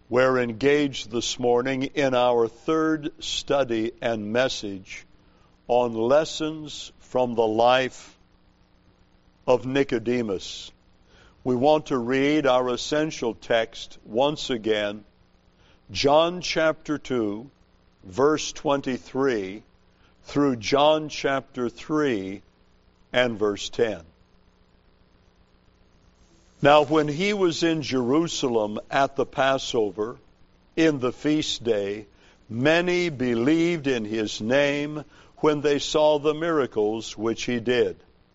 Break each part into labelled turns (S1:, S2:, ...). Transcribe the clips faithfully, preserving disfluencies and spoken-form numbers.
S1: We're engaged this morning in our third study and message on lessons from the life of Nicodemus. We want to read our essential text once again, John chapter two, verse twenty-three, through John chapter three and verse ten. Now, when he was in Jerusalem at the Passover, in the feast day, many believed in his name when they saw the miracles which he did.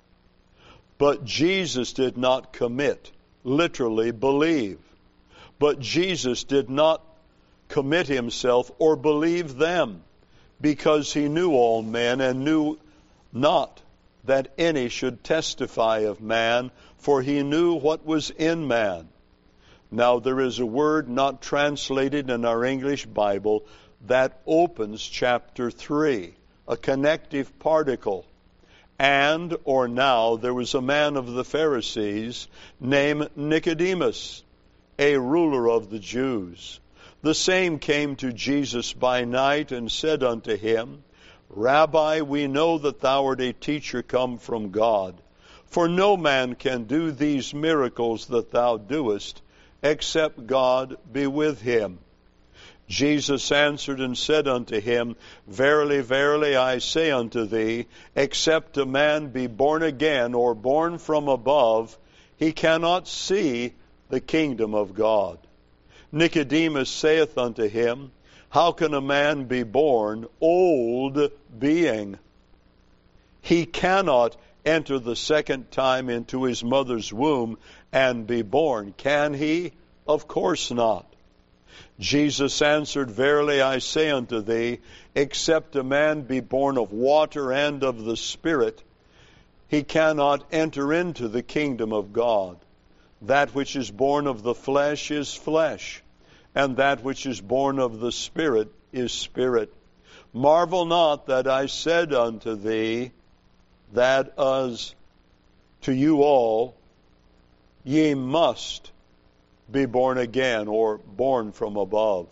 S1: But Jesus did not commit, literally believe. But Jesus did not commit himself or believe them, because he knew all men and knew not that any should testify of man, for he knew what was in man. Now there is a word not translated in our English Bible that opens chapter three, a connective particle. And, or now, there was a man of the Pharisees named Nicodemus, a ruler of the Jews. The same came to Jesus by night and said unto him, Rabbi, we know that thou art a teacher come from God. For no man can do these miracles that thou doest, except God be with him. Jesus answered and said unto him, Verily, verily, I say unto thee, except a man be born again, or born from above, he cannot see the kingdom of God. Nicodemus saith unto him, How can a man be born, old being? He cannot enter the second time into his mother's womb and be born, can he? Of course not. Jesus answered, Verily I say unto thee, except a man be born of water and of the Spirit, he cannot enter into the kingdom of God. That which is born of the flesh is flesh, and that which is born of the Spirit is spirit. Marvel not that I said unto thee, that as to you all, ye must be born again, or born from above.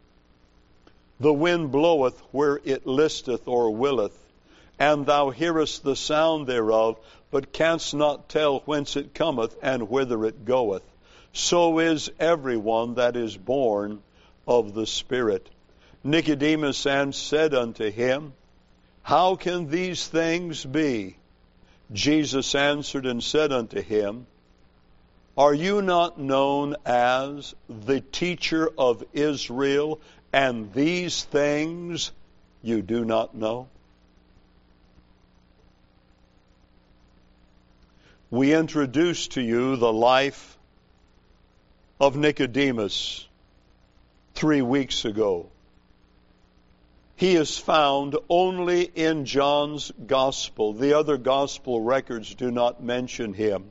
S1: The wind bloweth where it listeth or willeth, and thou hearest the sound thereof, but canst not tell whence it cometh and whither it goeth. So is every one that is born of the Spirit. Nicodemus said unto him, How can these things be? Jesus answered and said unto him, Are you not known as the teacher of Israel, and these things you do not know? We introduced to you the life of Nicodemus three weeks ago. He is found only in John's gospel. The other gospel records do not mention him.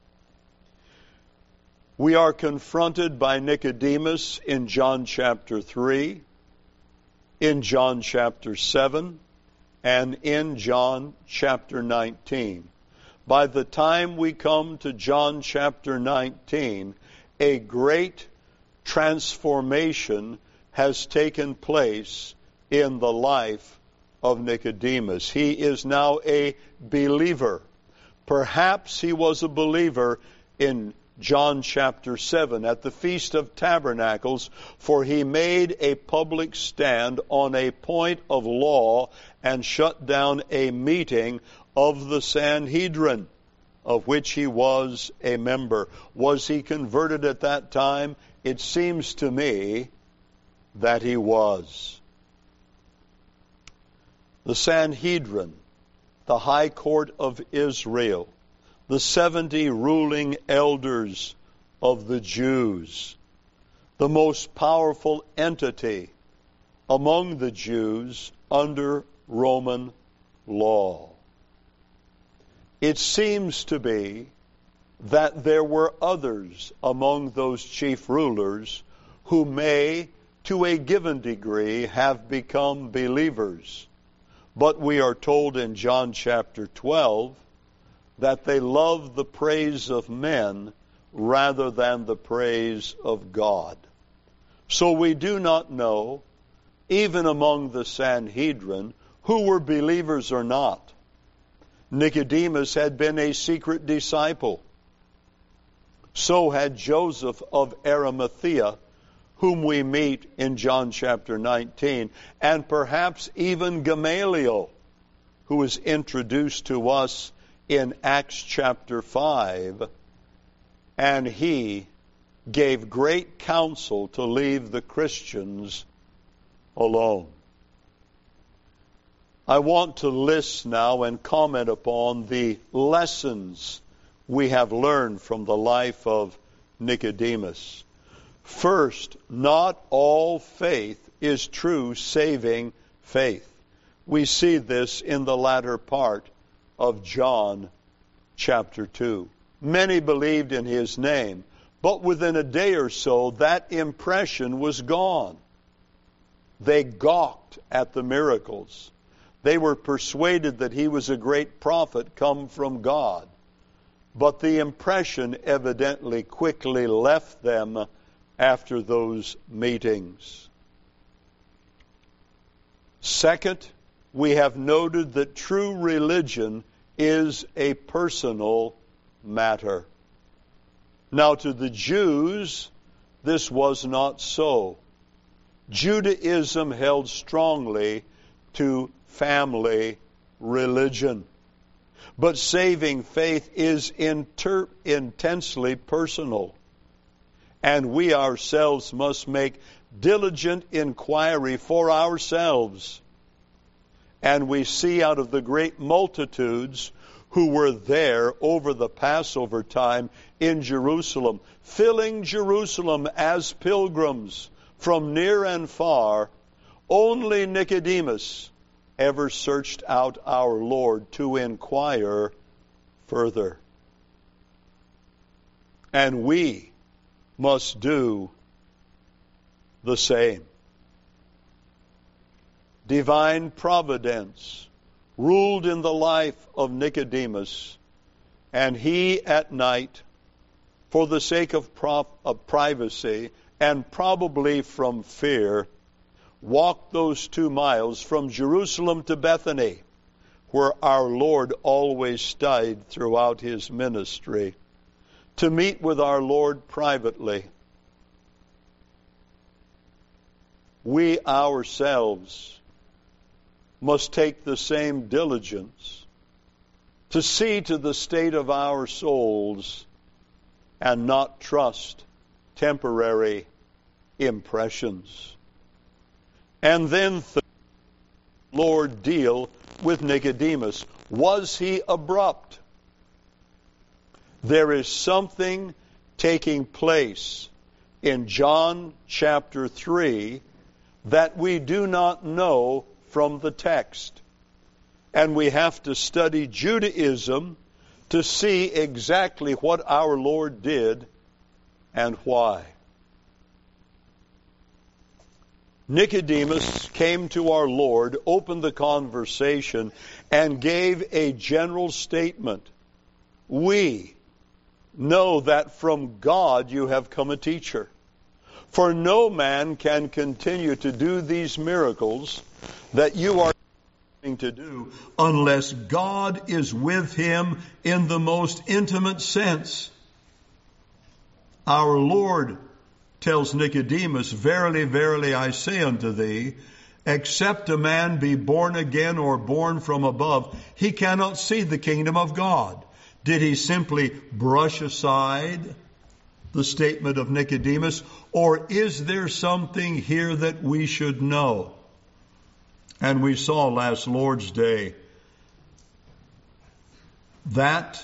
S1: We are confronted by Nicodemus in John chapter three, in John chapter seven, and in John chapter nineteen. By the time we come to John chapter nineteen, a great transformation has taken place in the life of Nicodemus. He is now a believer. Perhaps he was a believer in John chapter seven at the Feast of Tabernacles, for he made a public stand on a point of law and shut down a meeting of the Sanhedrin, of which he was a member. Was he converted at that time? It seems to me that he was. The Sanhedrin, the high court of Israel, the seventy ruling elders of the Jews, the most powerful entity among the Jews under Roman law. It seems to be that there were others among those chief rulers who may, to a given degree, have become believers. But we are told in John chapter twelve that they loved the praise of men rather than the praise of God. So we do not know, even among the Sanhedrin, who were believers or not. Nicodemus had been a secret disciple. So had Joseph of Arimathea, whom we meet in John chapter nineteen, and perhaps even Gamaliel, who was introduced to us in Acts chapter five, and he gave great counsel to leave the Christians alone. I want to list now and comment upon the lessons we have learned from the life of Nicodemus. First, not all faith is true saving faith. We see this in the latter part of John chapter two. Many believed in his name, but within a day or so, that impression was gone. They gawked at the miracles. They were persuaded that he was a great prophet come from God. But the impression evidently quickly left them after those meetings. Second, we have noted that true religion is a personal matter. Now, to the Jews, this was not so. Judaism held strongly to family religion. But saving faith is inter- intensely personal. And we ourselves must make diligent inquiry for ourselves. And we see out of the great multitudes who were there over the Passover time in Jerusalem, filling Jerusalem as pilgrims from near and far, only Nicodemus ever searched out our Lord to inquire further. And we must do the same. Divine providence ruled in the life of Nicodemus, and he at night, for the sake of, prof- of privacy and probably from fear, walked those two miles from Jerusalem to Bethany, where our Lord always stayed throughout his ministry, to meet with our Lord privately. We ourselves must take the same diligence to see to the state of our souls and not trust temporary impressions. And then the Lord deal with Nicodemus. Was he abrupt? There is something taking place in John chapter three that we do not know from the text. And we have to study Judaism to see exactly what our Lord did and why. Nicodemus came to our Lord, opened the conversation, and gave a general statement. We know that from God you have come a teacher. For no man can continue to do these miracles that you are going to do unless God is with him in the most intimate sense. Our Lord tells Nicodemus, Verily, verily, I say unto thee, except a man be born again or born from above, he cannot see the kingdom of God. Did he simply brush aside the statement of Nicodemus, or is there something here that we should know? And we saw last Lord's Day that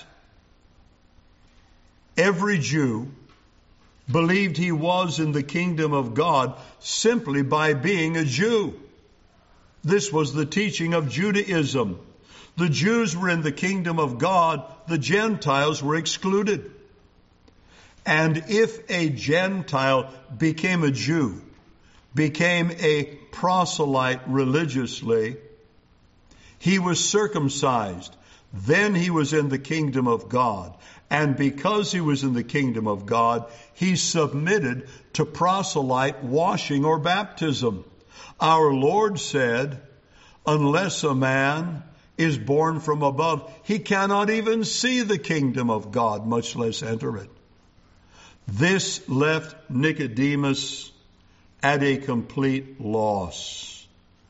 S1: every Jew believed he was in the kingdom of God simply by being a Jew. This was the teaching of Judaism. The Jews were in the kingdom of God, the Gentiles were excluded. And if a Gentile became a Jew, became a proselyte religiously, he was circumcised. Then he was in the kingdom of God. And because he was in the kingdom of God, he submitted to proselyte washing or baptism. Our Lord said, unless a man is born from above, he cannot even see the kingdom of God, much less enter it. This left Nicodemus at a complete loss.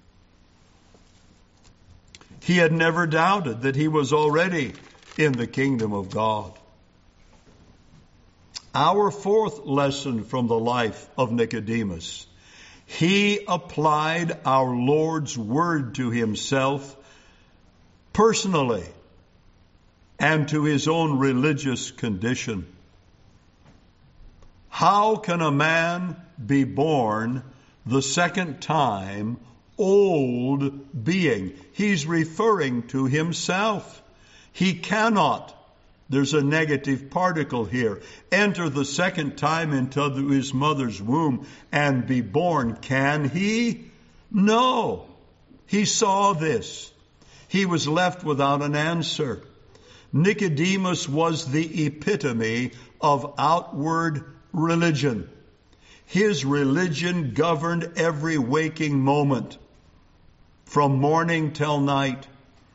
S1: He had never doubted that he was already in the kingdom of God. Our fourth lesson from the life of Nicodemus: he applied our Lord's word to himself personally and to his own religious condition. How can a man be born the second time old being? He's referring to himself. He cannot, there's a negative particle here, enter the second time into his mother's womb and be born. Can he? No. He saw this. He was left without an answer. Nicodemus was the epitome of outward religion. His religion governed every waking moment, from morning till night.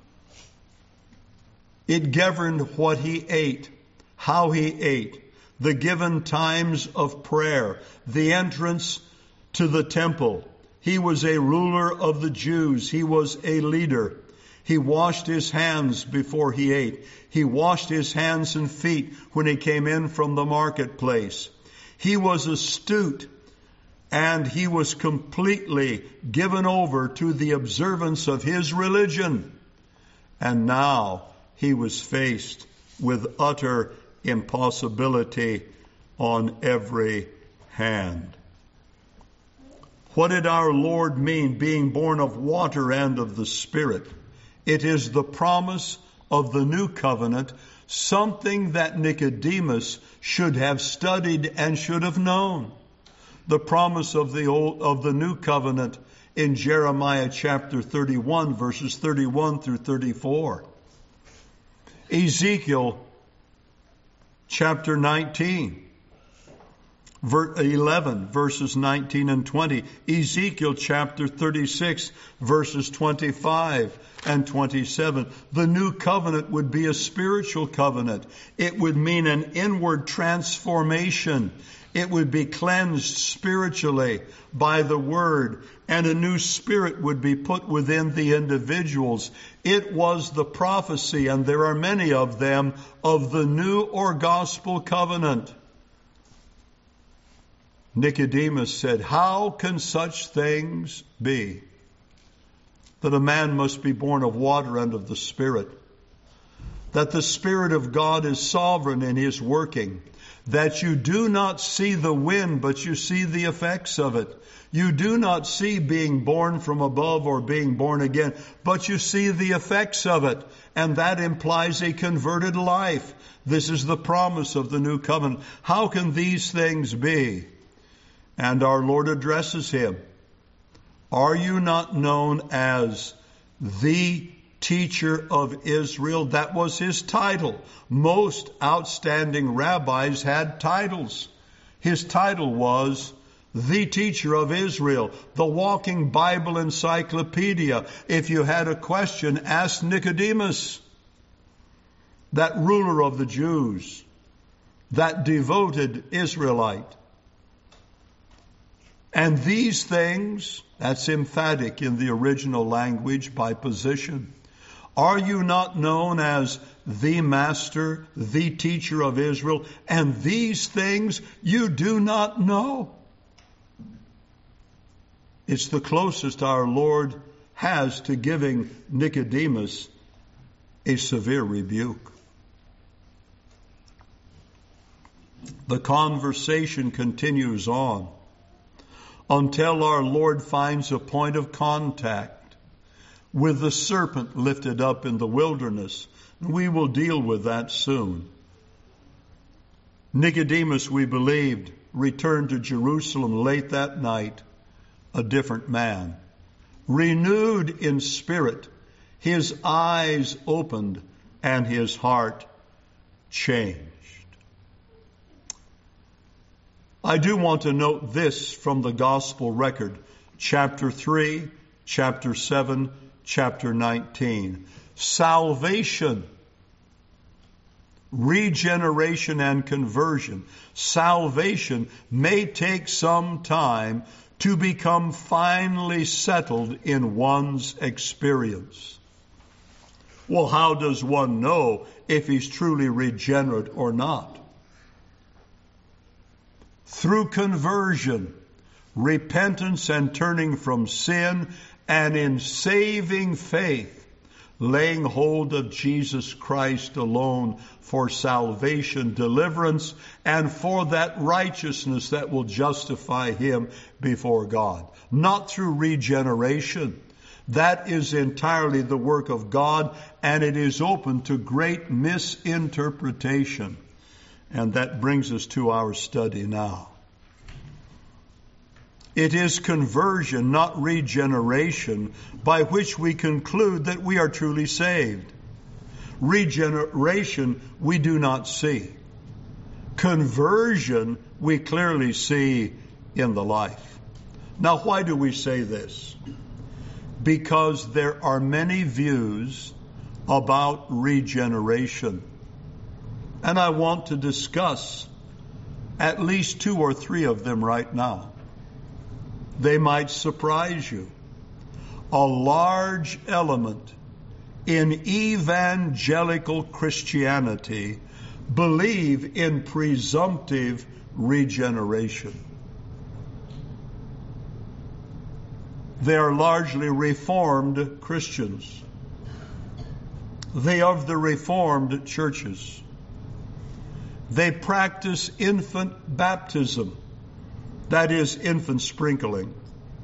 S1: It governed what he ate, how he ate, the given times of prayer, the entrance to the temple. He was a ruler of the Jews. He was a leader. He washed his hands before he ate. He washed his hands and feet when he came in from the marketplace. He was astute, and he was completely given over to the observance of his religion. And now he was faced with utter impossibility on every hand. What did our Lord mean, being born of water and of the Spirit? It is the promise of the new covenant, something that Nicodemus should have studied and should have known. The promise of the old, of the new covenant in Jeremiah chapter thirty-one, verses thirty-one through thirty-four. Ezekiel chapter nineteen, eleven, verses nineteen and twenty. Ezekiel chapter thirty-six, verses twenty-five and twenty-seven. The new covenant would be a spiritual covenant. It would mean an inward transformation. It would be cleansed spiritually by the word, and a new spirit would be put within the individuals. It was the prophecy, and there are many of them, of the new or gospel covenant. Nicodemus said, how can such things be? That a man must be born of water and of the Spirit. That the Spirit of God is sovereign in his working. That you do not see the wind, but you see the effects of it. You do not see being born from above or being born again, but you see the effects of it. And that implies a converted life. This is the promise of the new covenant. How can these things be? And our Lord addresses him. Are you not known as the teacher of Israel? That was his title. Most outstanding rabbis had titles. His title was the teacher of Israel, the walking Bible encyclopedia. If you had a question, ask Nicodemus, that ruler of the Jews, that devoted Israelite. And these things, that's emphatic in the original language by position. Are you not known as the master, the teacher of Israel? And these things you do not know. It's the closest our Lord has to giving Nicodemus a severe rebuke. The conversation continues on until our Lord finds a point of contact with the serpent lifted up in the wilderness. We will deal with that soon. Nicodemus, we believed, returned to Jerusalem late that night, a different man, renewed in spirit, his eyes opened and his heart changed. I do want to note this from the gospel record, chapter three, chapter seven, chapter nineteen. Salvation, regeneration and conversion. Salvation may take some time to become finally settled in one's experience. Well, how does one know if he's truly regenerate or not? Through conversion, repentance and turning from sin, and in saving faith, laying hold of Jesus Christ alone for salvation, deliverance, and for that righteousness that will justify him before God. Not through regeneration. That is entirely the work of God, and it is open to great misinterpretation. And that brings us to our study now. It is conversion, not regeneration, by which we conclude that we are truly saved. Regeneration we do not see. Conversion we clearly see in the life. Now, why do we say this? Because there are many views about regeneration. And I want to discuss at least two or three of them right now. They might surprise you. A large element in evangelical Christianity believe in presumptive regeneration. They are largely Reformed Christians. They are of the Reformed churches. They practice infant baptism, that is, infant sprinkling.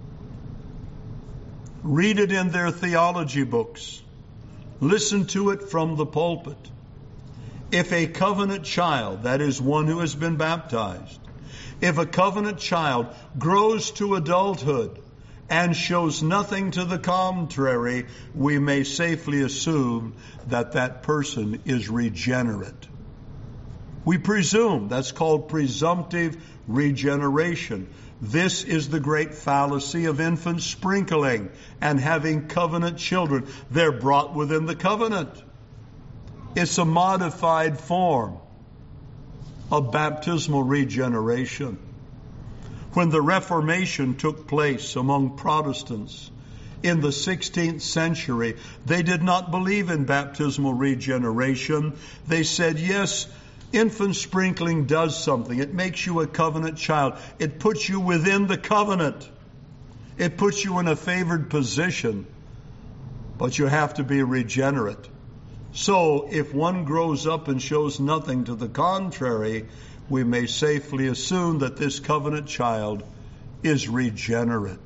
S1: Read it in their theology books. Listen to it from the pulpit. If a covenant child, that is, one who has been baptized, if a covenant child grows to adulthood and shows nothing to the contrary, we may safely assume that that person is regenerate. We presume. That's called presumptive regeneration. This is the great fallacy of infant sprinkling and having covenant children. They're brought within the covenant. It's a modified form of baptismal regeneration. When the Reformation took place among Protestants in the sixteenth century, they did not believe in baptismal regeneration. They said, yes, infant sprinkling does something. It makes you a covenant child. It puts you within the covenant. It puts you in a favored position. But you have to be regenerate. So if one grows up and shows nothing to the contrary, we may safely assume that this covenant child is regenerate.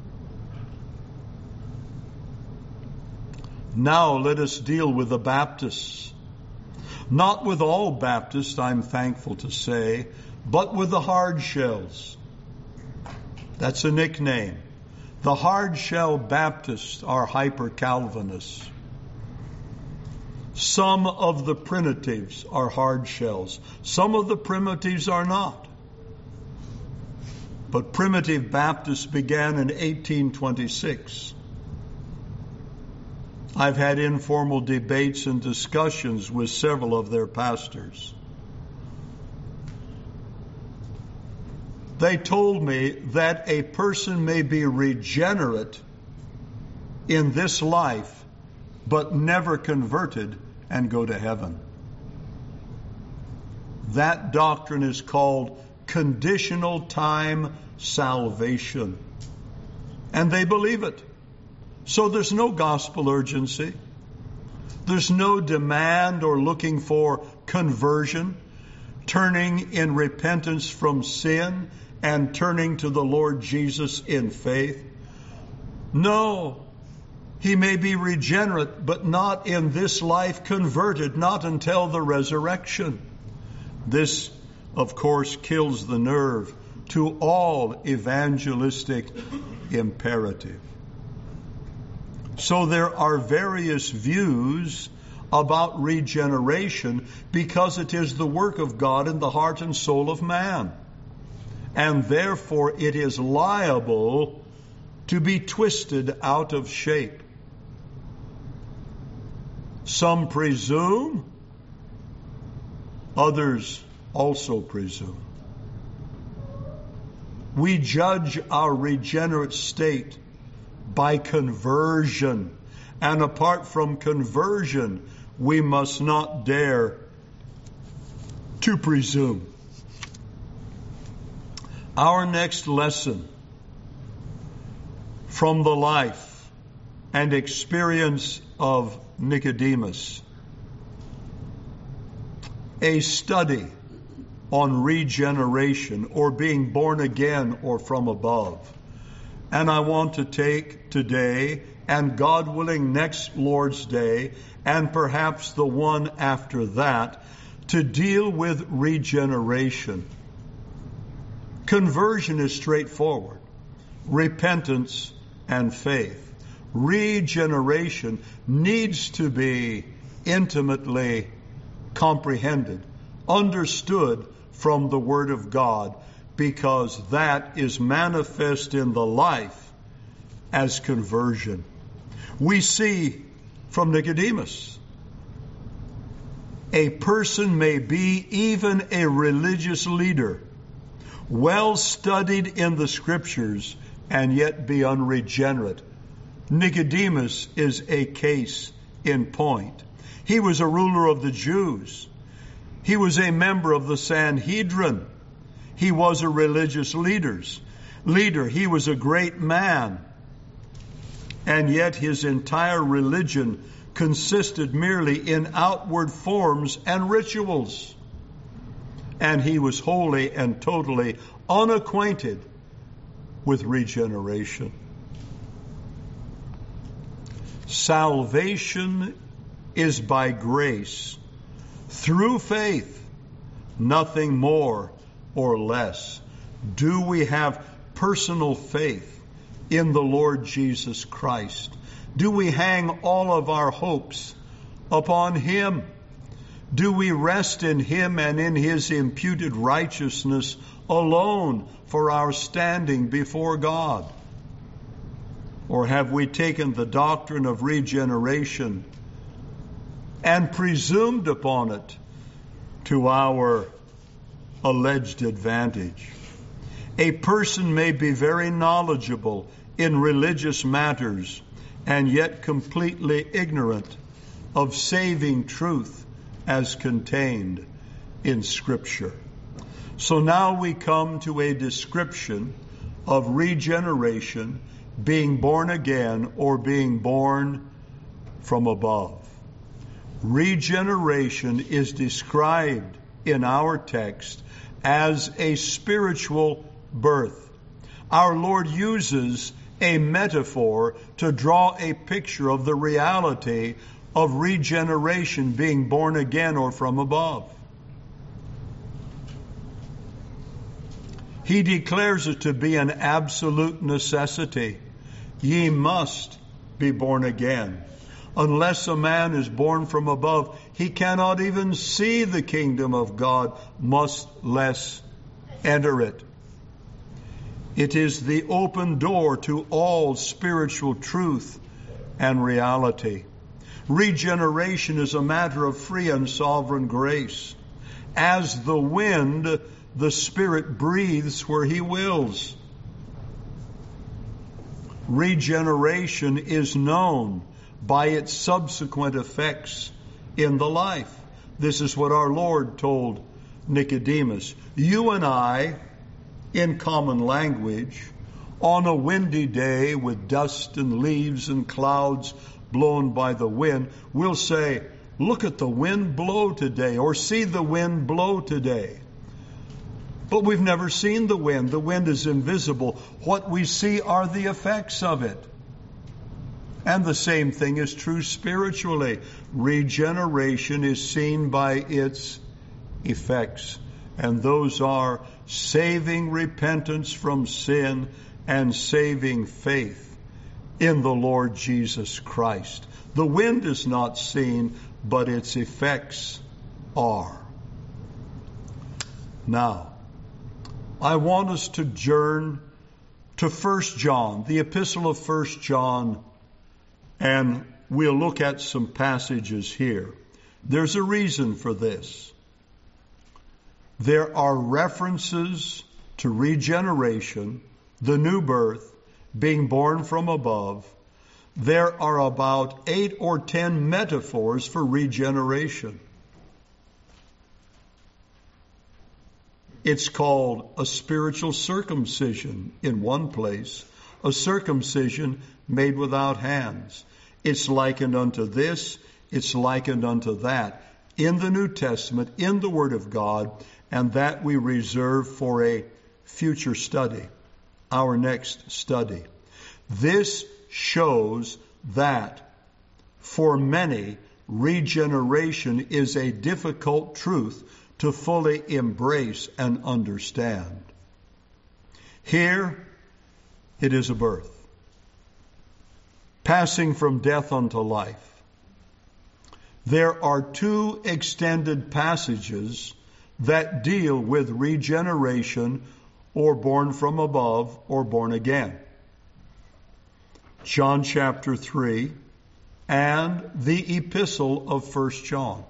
S1: Now let us deal with the Baptists. Not with all Baptists, I'm thankful to say, but with the hard shells. That's a nickname. The hard shell Baptists are hyper-Calvinists. Some of the primitives are hard shells. Some of the primitives are not. But primitive Baptists began in eighteen twenty-six. I've had informal debates and discussions with several of their pastors. They told me that a person may be regenerate in this life, but never converted and go to heaven. That doctrine is called conditional time salvation. And they believe it. So there's no gospel urgency. There's no demand or looking for conversion, turning in repentance from sin and turning to the Lord Jesus in faith. No, he may be regenerate, but not in this life converted, not until the resurrection. This, of course, kills the nerve to all evangelistic imperative. So there are various views about regeneration because it is the work of God in the heart and soul of man. And therefore it is liable to be twisted out of shape. Some presume, others also presume. We judge our regenerate state by conversion. And apart from conversion, we must not dare to presume. Our next lesson from the life and experience of Nicodemus, a study on regeneration or being born again or from above. And I want to take today, and God willing next Lord's Day, and perhaps the one after that, to deal with regeneration. Conversion is straightforward. Repentance and faith. Regeneration needs to be intimately comprehended, understood from the Word of God, because that is manifest in the life as conversion. We see from Nicodemus, a person may be even a religious leader, well studied in the Scriptures, and yet be unregenerate. Nicodemus is a case in point. He was a ruler of the Jews. He was a member of the Sanhedrin. He was a religious leaders, leader. He was a great man. And yet his entire religion consisted merely in outward forms and rituals. And he was wholly and totally unacquainted with regeneration. Salvation is by grace, through faith, nothing more or less. Do we have personal faith in the Lord Jesus Christ? Do we hang all of our hopes upon Him? Do we rest in Him and in His imputed righteousness alone for our standing before God? Or have we taken the doctrine of regeneration and presumed upon it to our alleged advantage? A person may be very knowledgeable in religious matters and yet completely ignorant of saving truth as contained in Scripture. So now we come to a description of regeneration, being born again or being born from above. Regeneration is described in our text as a spiritual birth. Our Lord uses a metaphor to draw a picture of the reality of regeneration, being born again or from above. He declares it to be an absolute necessity. Ye must be born again. Unless a man is born from above, he cannot even see the kingdom of God, much less enter it. It is the open door to all spiritual truth and reality. Regeneration is a matter of free and sovereign grace. As the wind, the Spirit breathes where He wills. Regeneration is known by its subsequent effects in the life. This is what our Lord told Nicodemus. You and I, in common language, on a windy day with dust and leaves and clouds blown by the wind, we'll say, look at the wind blow today, or see the wind blow today. But we've never seen the wind. The wind is invisible. What we see are the effects of it. And the same thing is true spiritually. Regeneration is seen by its effects. And those are saving repentance from sin and saving faith in the Lord Jesus Christ. The wind is not seen, but its effects are. Now, I want us to turn to First John, the epistle of First John, and we'll look at some passages here. There's a reason for this. There are references to regeneration, the new birth, being born from above. There are about eight or ten metaphors for regeneration. It's called a spiritual circumcision in one place, a circumcision made without hands. It's likened unto this, it's likened unto that in the New Testament, in the Word of God, and that we reserve for a future study, our next study. This shows that for many, regeneration is a difficult truth to fully embrace and understand. Here, it is a birth, passing from death unto life. There are two extended passages that deal with regeneration or born from above or born again. John chapter three and the epistle of First John.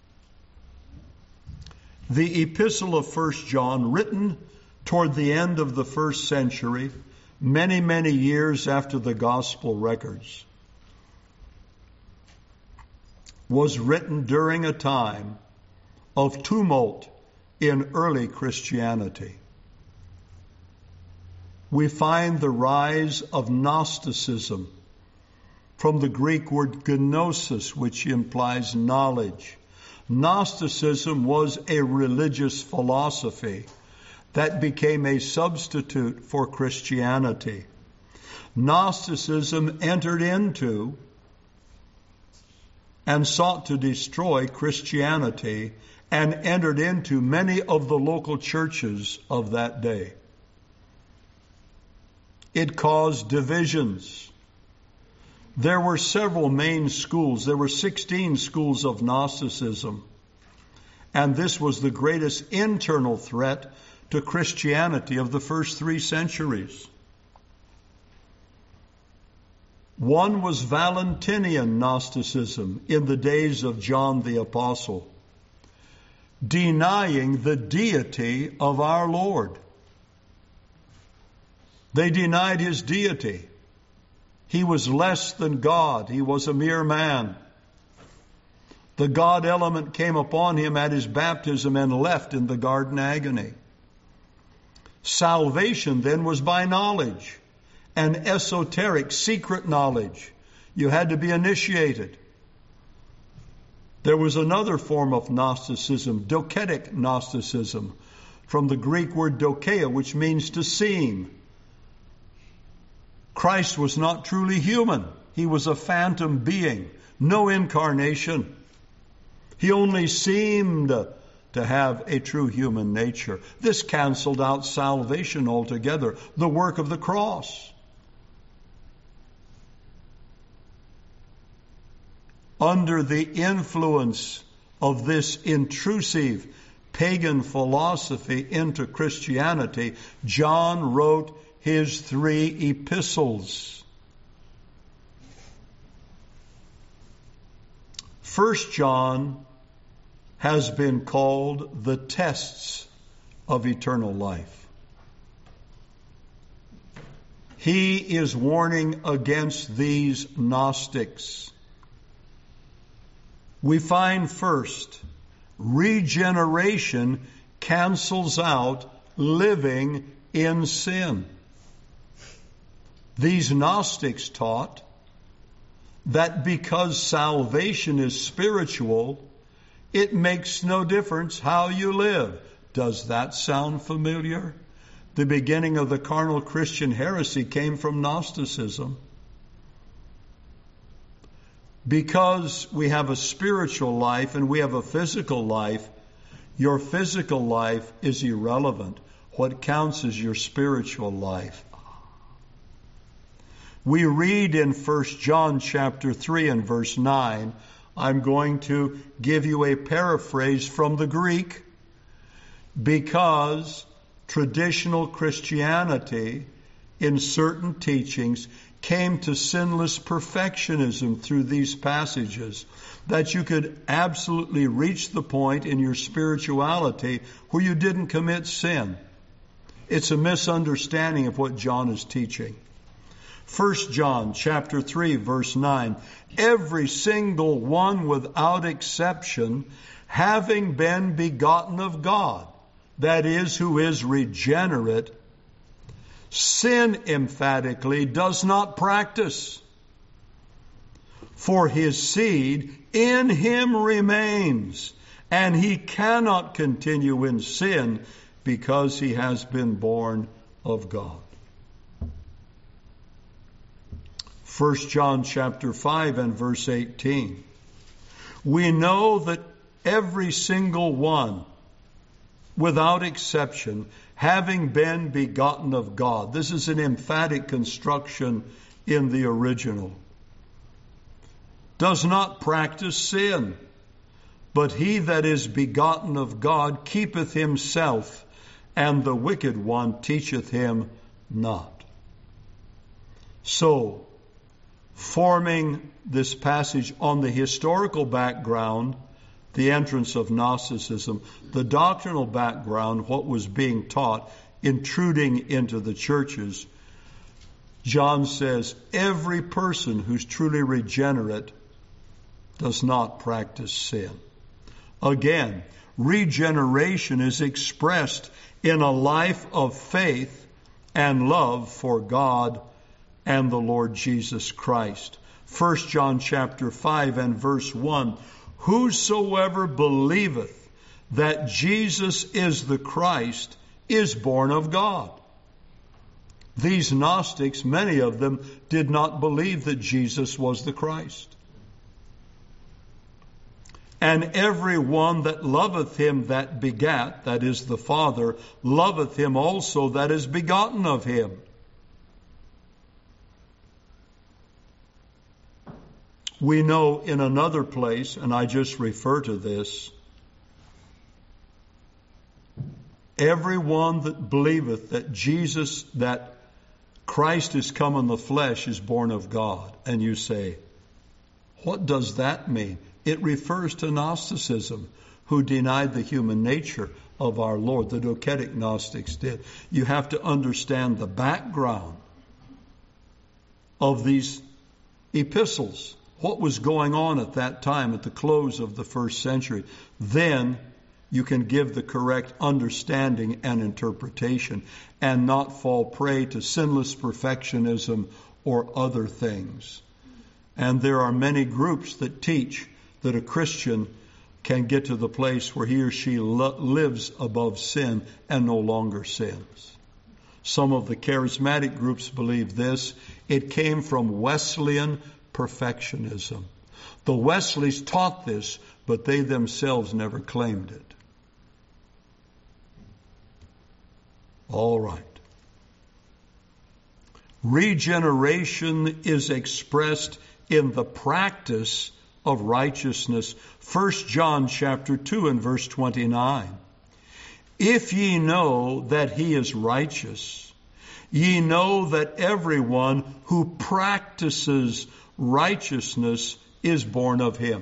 S1: The epistle of First John, written toward the end of the first century, many, many years after the gospel records, was written during a time of tumult in early Christianity. We find the rise of Gnosticism from the Greek word gnosis, which implies knowledge. Gnosticism was a religious philosophy that became a substitute for Christianity. Gnosticism entered into and sought to destroy Christianity and entered into many of the local churches of that day. It caused divisions. There were several main schools. There were sixteen schools of Gnosticism. And this was the greatest internal threat to Christianity of the first three centuries. One was Valentinian Gnosticism in the days of John the Apostle, denying the deity of our Lord. They denied his deity. He was less than God. He was a mere man. The God element came upon him at his baptism and left in the garden agony. Salvation then was by knowledge, an esoteric, secret knowledge. You had to be initiated. There was another form of Gnosticism, docetic Gnosticism, from the Greek word dokeia, which means to seem. Christ was not truly human. He was a phantom being, no incarnation. He only seemed to have a true human nature. This canceled out salvation altogether, the work of the cross. Under the influence of this intrusive pagan philosophy into Christianity, John wrote his three epistles. First John has been called the tests of eternal life. He is warning against these Gnostics. We find first, regeneration cancels out living in sin. These Gnostics taught that because salvation is spiritual, it makes no difference how you live. Does that sound familiar? The beginning of the carnal Christian heresy came from Gnosticism. Because we have a spiritual life and we have a physical life, your physical life is irrelevant. What counts is your spiritual life. We read in First John chapter three and verse nine, I'm going to give you a paraphrase from the Greek, because traditional Christianity in certain teachings came to sinless perfectionism through these passages, that you could absolutely reach the point in your spirituality where you didn't commit sin. It's a misunderstanding of what John is teaching. First John chapter three, verse nine, every single one without exception, having been begotten of God, that is, who is regenerate, sin emphatically does not practice. For his seed in him remains, and he cannot continue in sin because he has been born of God. First John chapter five and verse eighteen. We know that every single one, without exception, having been begotten of God. This is an emphatic construction in the original. Does not practice sin, but he that is begotten of God keepeth himself, and the wicked one teacheth him not. So, forming this passage on the historical background, the entrance of Gnosticism, the doctrinal background, what was being taught, intruding into the churches, John says every person who's truly regenerate does not practice sin. Again, regeneration is expressed in a life of faith and love for God and the Lord Jesus Christ. First John chapter five and verse one, whosoever believeth that Jesus is the Christ is born of God. These Gnostics, many of them, did not believe that Jesus was the Christ. And every one that loveth him that begat, that is the Father, loveth him also that is begotten of him. We know in another place, and I just refer to this, everyone that believeth that Jesus, that Christ is come in the flesh, is born of God. And you say, what does that mean? It refers to Gnosticism, who denied the human nature of our Lord. The Docetic Gnostics did. You have to understand the background of these epistles. What was going on at that time, at the close of the first century? Then you can give the correct understanding and interpretation and not fall prey to sinless perfectionism or other things. And there are many groups that teach that a Christian can get to the place where he or she lo- lives above sin and no longer sins. Some of the charismatic groups believe this. It came from Wesleyan perfectionism. The Wesleys taught this, but they themselves never claimed it. All right. Regeneration is expressed in the practice of righteousness. First John chapter two and verse twenty-nine. If ye know that he is righteous, ye know that everyone who practices righteousness is born of him.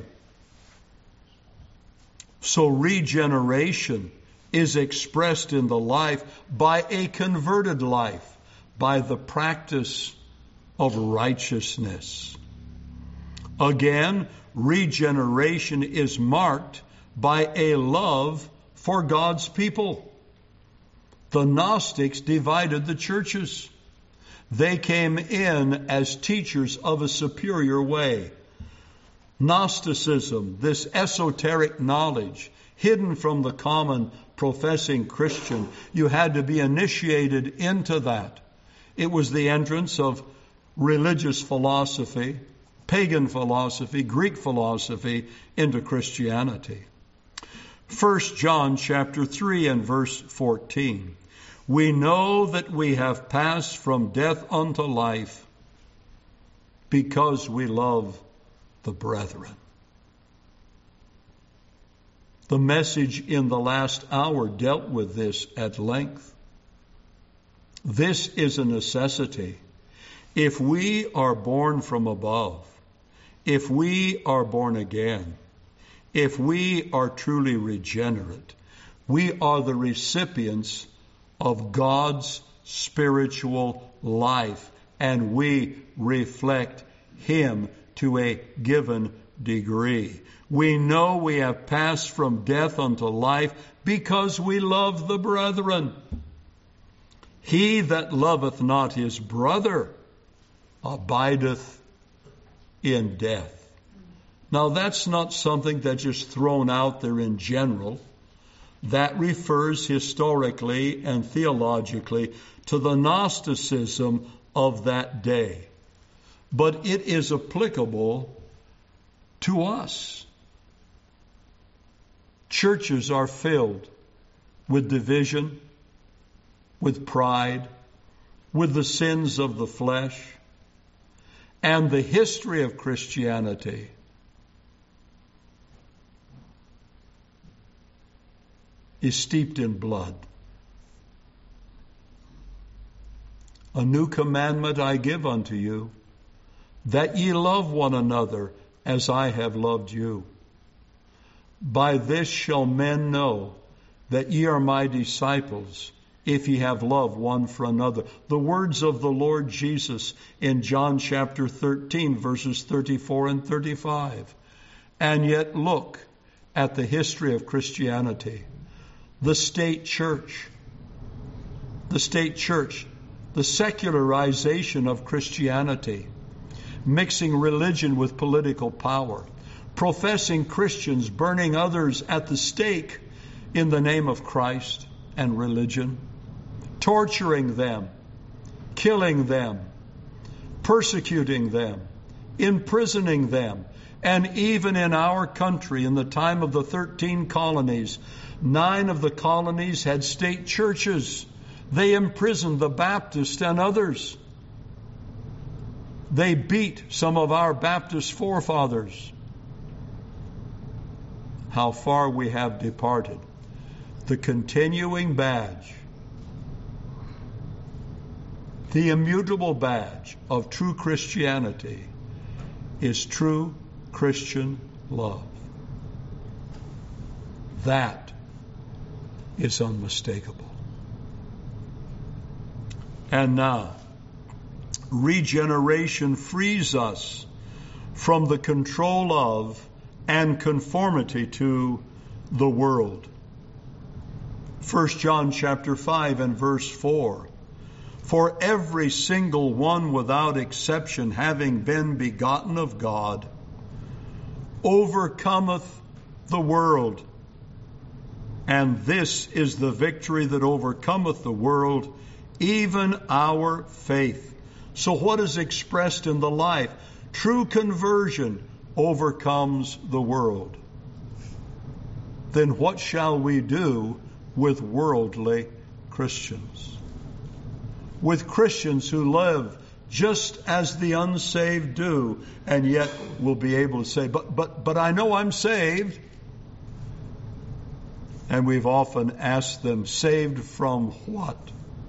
S1: So regeneration is expressed in the life by a converted life, by the practice of righteousness. Again, regeneration is marked by a love for God's people. The Gnostics divided the churches. They came in as teachers of a superior way. Gnosticism, this esoteric knowledge, hidden from the common professing Christian, you had to be initiated into that. It was the entrance of religious philosophy, pagan philosophy, Greek philosophy into Christianity. First John chapter three and verse fourteen. We know that we have passed from death unto life because we love the brethren. The message in the last hour dealt with this at length. This is a necessity. If we are born from above, if we are born again, if we are truly regenerate, we are the recipients of God's spiritual life, and we reflect Him to a given degree. We know we have passed from death unto life because we love the brethren. He that loveth not his brother abideth in death. Now that's not something that's just thrown out there in general. That refers historically and theologically to the Gnosticism of that day. But it is applicable to us. Churches are filled with division, with pride, with the sins of the flesh, and the history of Christianity is steeped in blood. A new commandment I give unto you, that ye love one another as I have loved you. By this shall men know that ye are my disciples, if ye have love one for another. The words of the Lord Jesus in John chapter thirteen, verses thirty-four and thirty-five. And yet look at the history of Christianity. The state church, the state church, the secularization of Christianity, mixing religion with political power, professing Christians burning others at the stake in the name of Christ and religion, torturing them, killing them, persecuting them, imprisoning them, and even in our country, in the time of the thirteen colonies, nine of the colonies had state churches. They imprisoned the Baptists and others. They beat some of our Baptist forefathers. How far we have departed. The continuing badge, the immutable badge of true Christianity is true Christian love. That is unmistakable. And now, regeneration frees us from the control of and conformity to the world. First John chapter five and verse four. For every single one without exception, having been begotten of God, overcometh the world. And this is the victory that overcometh the world, even our faith. So what is expressed in the life? True conversion overcomes the world. Then what shall we do with worldly Christians? With Christians who live just as the unsaved do, and yet will be able to say, but, but, but I know I'm saved. And we've often asked them, saved from what?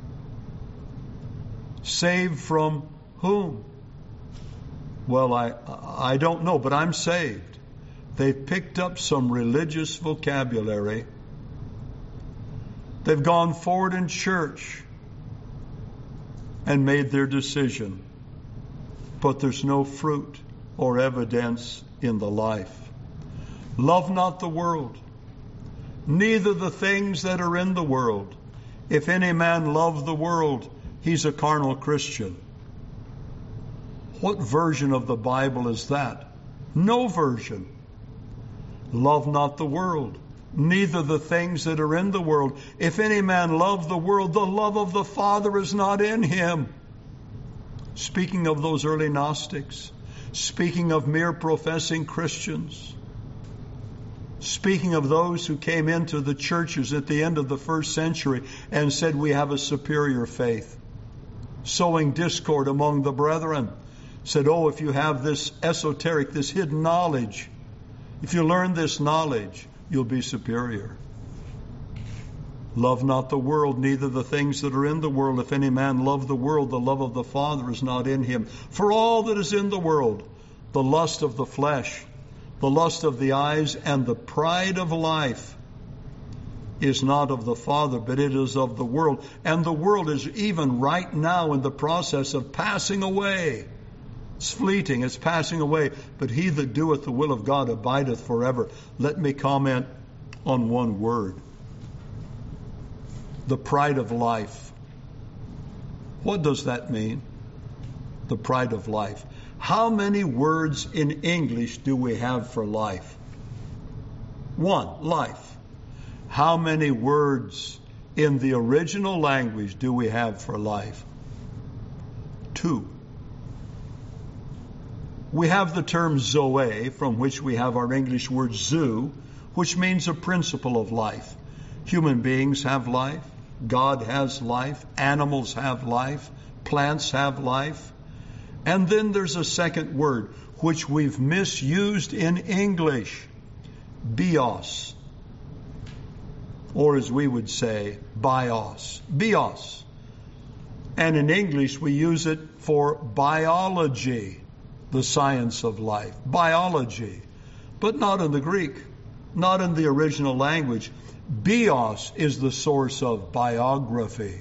S1: Saved from whom? Well, I I don't know, but I'm saved. They've picked up some religious vocabulary. They've gone forward in church and made their decision. But there's no fruit or evidence in the life. Love not the world, neither the things that are in the world. If any man love the world, he's a carnal Christian. What version of the Bible is that? No version. Love not the world, neither the things that are in the world. If any man love the world, the love of the Father is not in him. Speaking of those early Gnostics, speaking of mere professing Christians, speaking of those who came into the churches at the end of the first century and said we have a superior faith, sowing discord among the brethren, said, oh, if you have this esoteric, this hidden knowledge, if you learn this knowledge, you'll be superior. Love not the world, neither the things that are in the world. If any man love the world, the love of the Father is not in him. For all that is in the world, the lust of the flesh, the lust of the eyes, and the pride of life, is not of the Father, but it is of the world. And the world is even right now in the process of passing away. It's fleeting, it's passing away. But he that doeth the will of God abideth forever. Let me comment on one word. The pride of life. What does that mean? The pride of life. How many words in English do we have for life? One, life. How many words in the original language do we have for life? Two. We have the term Zoe, from which we have our English word zoo, which means a principle of life. Human beings have life. God has life. Animals have life. Plants have life. And then there's a second word, which we've misused in English. Bios. Or as we would say, bios. Bios. And in English we use it for biology, the science of life. Biology. But not in the Greek. Not in the original language. Bios is the source of biography.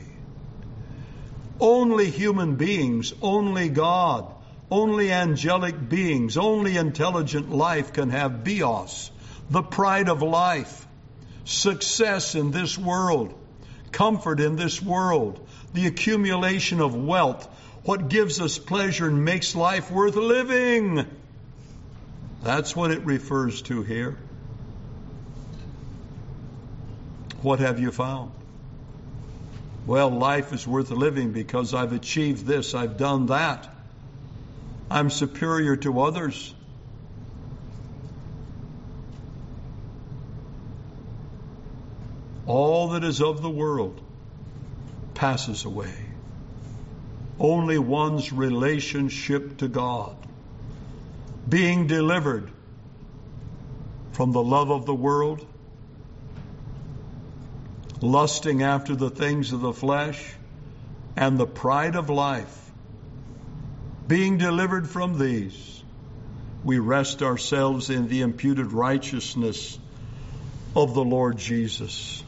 S1: Only human beings, only God, only angelic beings, only intelligent life can have bios, the pride of life, success in this world, comfort in this world, the accumulation of wealth, what gives us pleasure and makes life worth living. That's what it refers to here. What have you found? Well, life is worth living because I've achieved this, I've done that. I'm superior to others. All that is of the world passes away. Only one's relationship to God, being delivered from the love of the world, lusting after the things of the flesh, and the pride of life. Being delivered from these, we rest ourselves in the imputed righteousness of the Lord Jesus.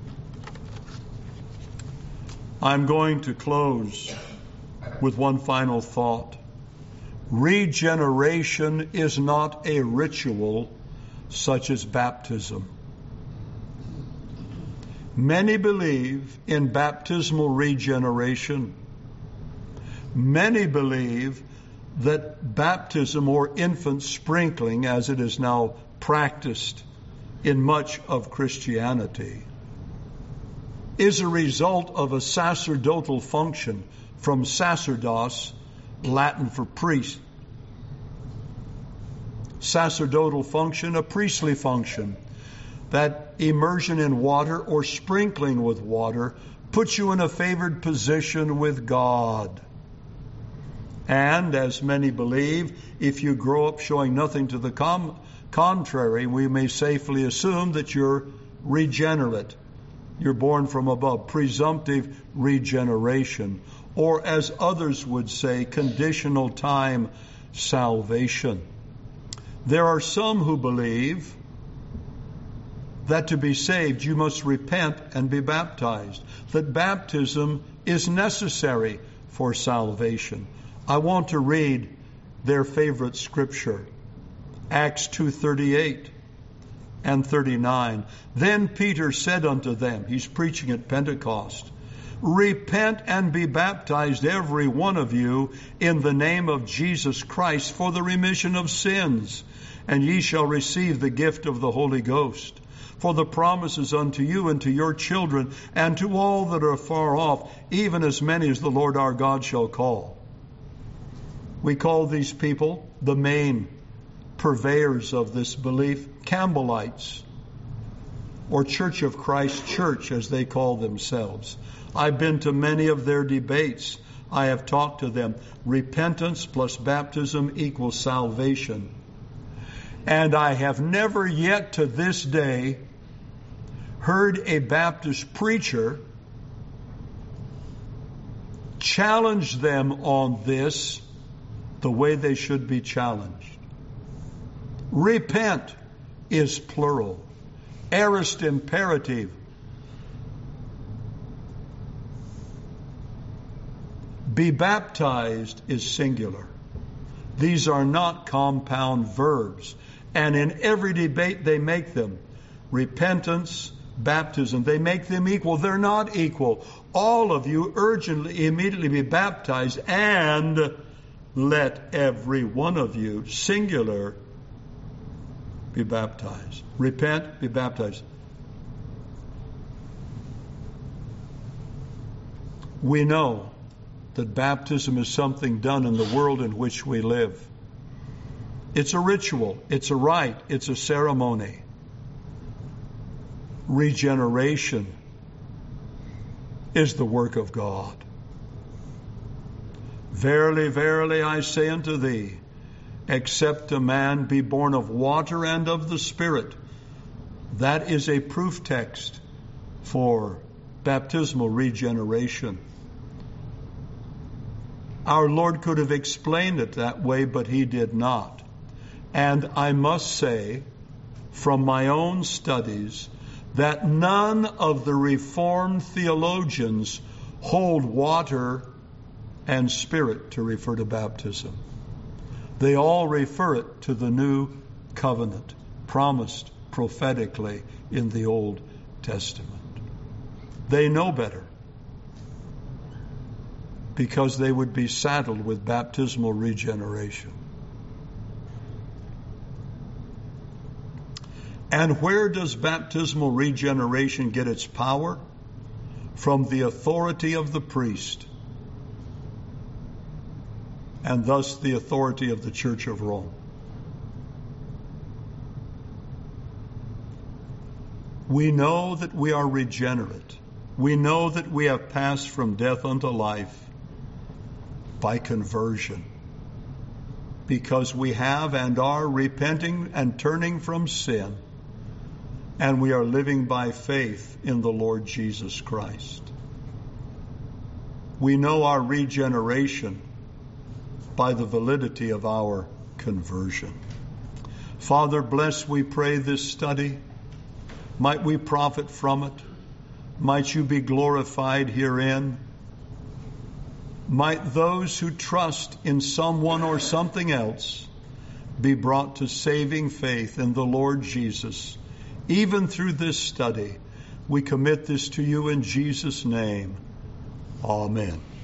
S1: I'm going to close with one final thought. Regeneration is not a ritual such as baptism. Many believe in baptismal regeneration. Many believe that baptism or infant sprinkling, as it is now practiced in much of Christianity, is a result of a sacerdotal function, from sacerdos, Latin for priest. Sacerdotal function, a priestly function. That immersion in water or sprinkling with water puts you in a favored position with God. And, as many believe, if you grow up showing nothing to the com- contrary, we may safely assume that you're regenerate. You're born from above. Presumptive regeneration. Or, as others would say, conditional time salvation. There are some who believe that to be saved you must repent and be baptized, that baptism is necessary for salvation. I want to read their favorite scripture, Acts two thirty-eight and thirty-nine. Then Peter said unto them, he's preaching at Pentecost, repent and be baptized every one of you in the name of Jesus Christ for the remission of sins, and ye shall receive the gift of the Holy Ghost. For the promise is unto you and to your children and to all that are far off, even as many as the Lord our God shall call. We call these people, the main purveyors of this belief, Campbellites, or Church of Christ Church, as they call themselves. I've been to many of their debates. I have talked to them. Repentance plus baptism equals salvation. And I have never yet to this day heard a Baptist preacher challenge them on this the way they should be challenged. Repent is plural. Aorist imperative. Be baptized is singular. These are not compound verbs. And in every debate they make them. Repentance, baptism, they make them equal. They're not equal. All of you urgently, immediately be baptized, and let every one of you, singular, be baptized. Repent, be baptized. We know that baptism is something done in the world in which we live. It's a ritual, it's a rite, it's a ceremony. Regeneration is the work of God. Verily, verily, I say unto thee, except a man be born of water and of the Spirit. That is a proof text for baptismal regeneration. Our Lord could have explained it that way, but He did not. And I must say, from my own studies, that none of the Reformed theologians hold water and Spirit to refer to baptism. They all refer it to the new covenant, promised prophetically in the Old Testament. They know better, because they would be saddled with baptismal regeneration. And where does baptismal regeneration get its power? From the authority of the priest, and thus the authority of the Church of Rome. We know that we are regenerate. We know that we have passed from death unto life by conversion, because we have and are repenting and turning from sin, and we are living by faith in the Lord Jesus Christ. We know our regeneration by the validity of our conversion. Father, bless, we pray, this study. Might we profit from it. Might you be glorified herein. Might those who trust in someone or something else be brought to saving faith in the Lord Jesus. Even through this study, we commit this to you in Jesus' name. Amen.